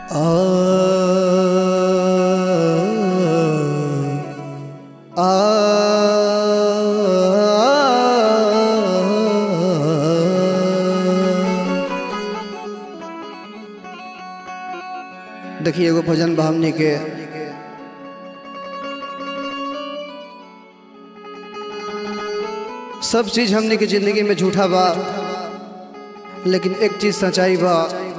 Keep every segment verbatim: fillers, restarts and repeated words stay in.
आ आ देखिए एगो भजन बा हमनी के सब चीज हमनी के जिंदगी में झूठा बा, लेकिन एक चीज सच्चाई बा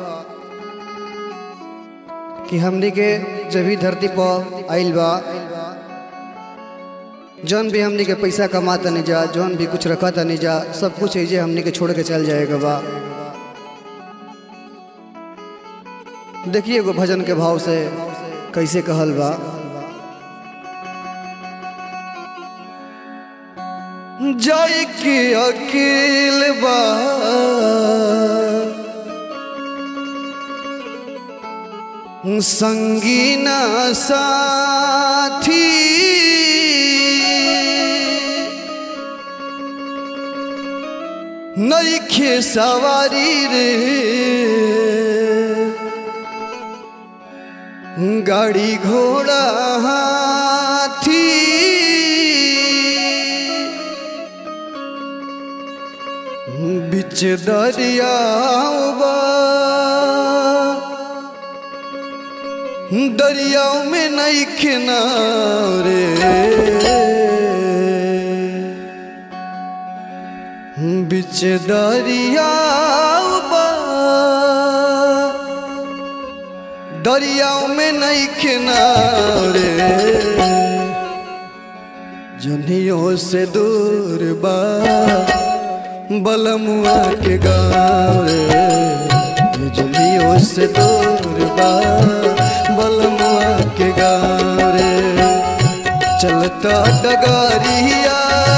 कि हमनी के जब भी धरती पर आइल बा, जौन भी हमनी के पैसा कमाता नहीं जा, जौन भी कुछ रखता नहीं जा, सब कुछ ऐसे हमनी के छोड़ के चल जाएगा बा। देखिए एगो भजन के भाव से कैसे कहल बा। जय के अकेल बा संगीना साथी, नइखे सवारी रे गाड़ी घोड़ा हाथी, बिच दरिया बा दरियाओं में नइखे नाव रे, बिच दरिया बा दरियाओं में नइखे नाव रे, जनियों से दूर बा बलमुआ के गाँव रे, जनियों से दूर बा बलमुआ के गाँव रे। चलता डगरिया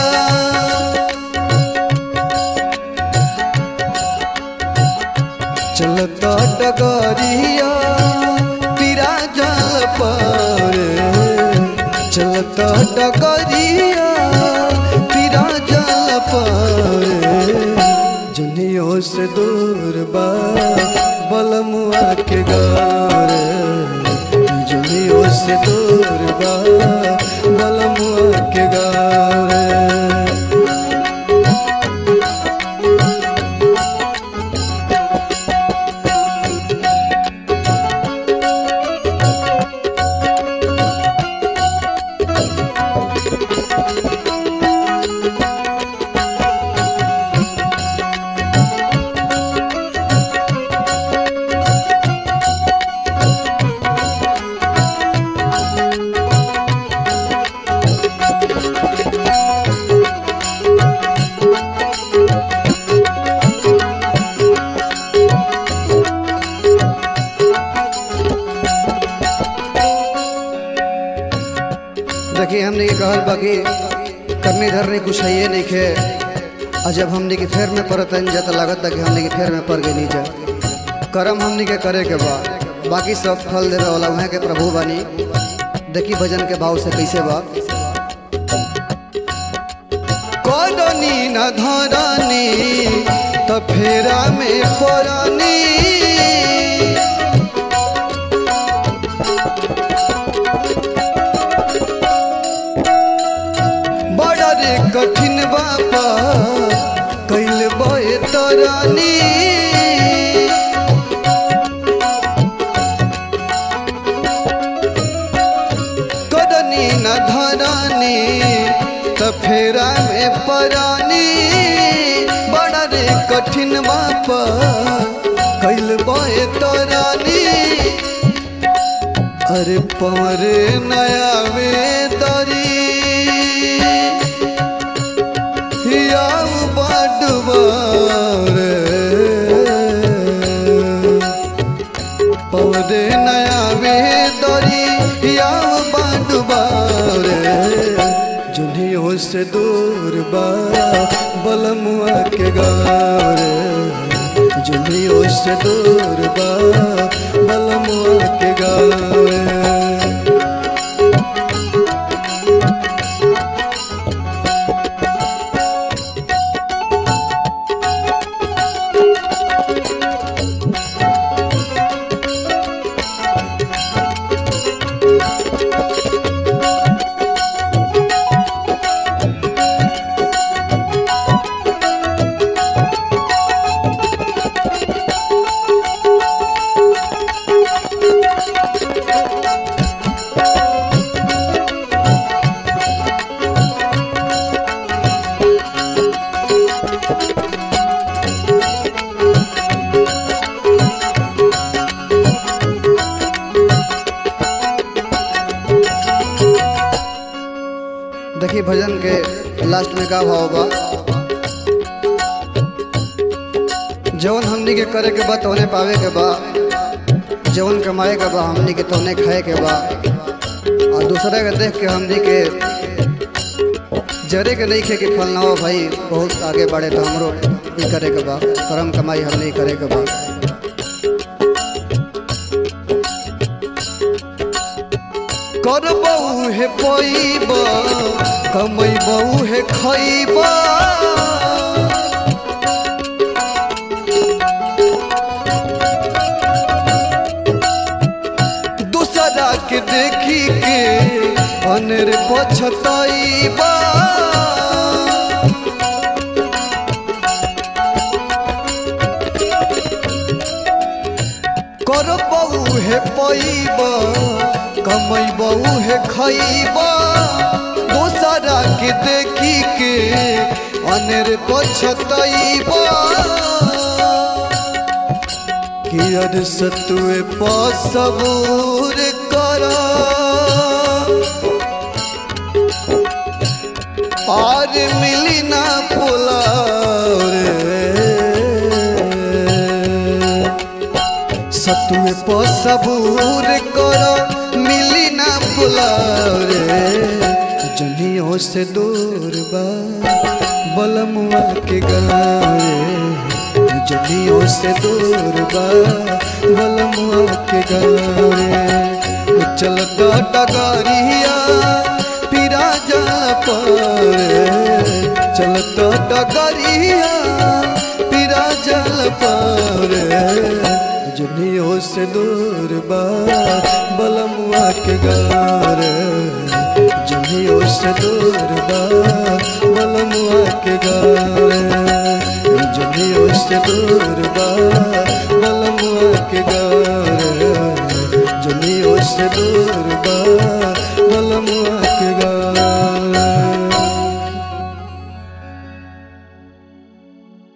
चलता डगरिया पीरा जल पर, चलता डगरिया पीरा जल पर, जनियों से दूर बा बलमुआ के गाँव रे, जनियों से दूर बा बलमुआ के गाँव रे। देखिए हमने के कहल बा कि करनी धरनी कुछ है ये नहीं खे, और जब हमने के फेर में पड़त जाता लागत कि हमने के फेर में पड़ गई नहीं जा। कर्म हमने के करे के बा, बाकी सब फल देवे वाला वहाँ के प्रभु बानी। देखी भजन के भाव से कैसे बा। करनी न धरनी तो फेरा में पड़नी, कठिन बापा कैल बे तरानी, कदनी न धरानी तो फेरा में परानी, बड़ा रे कठिन बापा कैल बे तरानी। अरे पवरे नया में दरी पौधे नया वे दरी या बाडुबार, जुनियों से दूर बा बलमुआ के गाँव रे, जुनियों से दूर बा बलमुआ के गाँव रे। भजन के लास्ट में का भाव बा, जवन हमनी के करे के बा तोने पावे के बा, जवन कमाए के बा हमनी के तोने खाए के बा, और दूसरे के देख के हमनी के जरे के नहीं खे कि फल ना हो भाई बहुत आगे बढ़े तो हमरो भी करे के बा, कर्म कमाई हमनी करे के बा। करबऊ है पैबा कमैबऊ है खैबा, दूसरा के देखी के अनेर पछताइबा, करबऊ है पैबा कमैबऊ है खैबा, दूसरा के देखी के अनेर पछताइबा, कि अर सतुए पसबूर करा और मिली ना पुलाव रे, सतुए पसबूर करा मिली ना पुलाव रे, जनियों से दूर बा बलमुआ के गाँव रे, जनियों से दूर बा बलमुआ के गाँव रे, चलता डगरिया पिरा जल पर, चलता डगरिया पिरा जल पर, जनियों से दूर बा बलमुआ के गाँव रे, जनियों से दूर बा बलमुआ के गाँव रे, जनियों से दूर बा